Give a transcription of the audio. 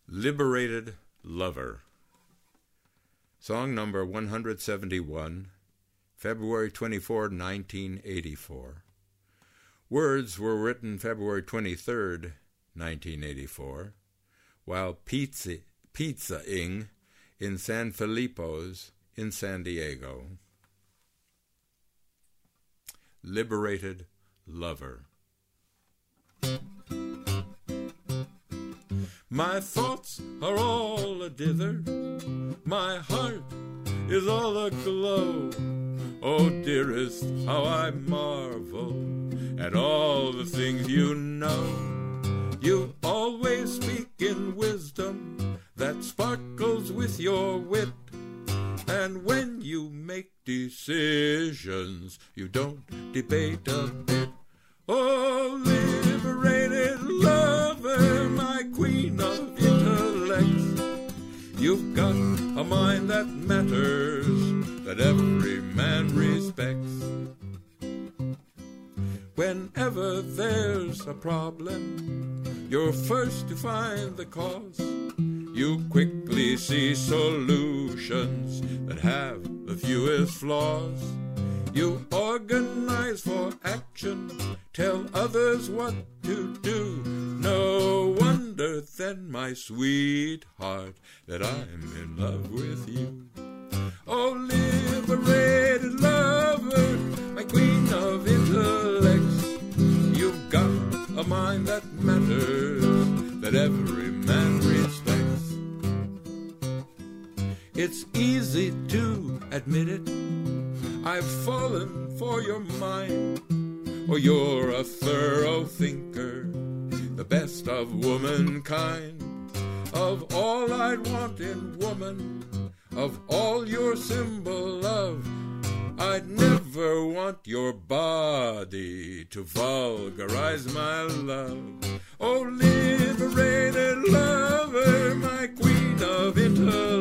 Liberated Lover. Song number 171, February 24, 1984. Words were written February 23, 1984, while pizza-ing in San Filippo's in San Diego. Liberated Lover. My thoughts are all a-dither, my heart is all aglow. Oh, dearest, how I marvel at all the things you know. You always speak in wisdom that sparkles with your wit, and when you make decisions, you don't debate a bit. Oh, liberated lover, my queen of intellects, you've got a mind that matters, that every man respects. Whenever there's a problem, you're first to find the cause. You quickly see solutions that have the fewest flaws. You organize for action, tell others what to do. No wonder then, my sweetheart, that I'm in love with you. Oh, liberated lover, my queen of intellects, you've got a mind that matters, that every man respects. It's easy to admit it, I've fallen for your mind. Oh, you're a thorough thinker, the best of womankind. Of all I'd want in woman, of all your symbol of, I'd never want your body to vulgarize my love. Oh, liberated lover, my queen of intellect,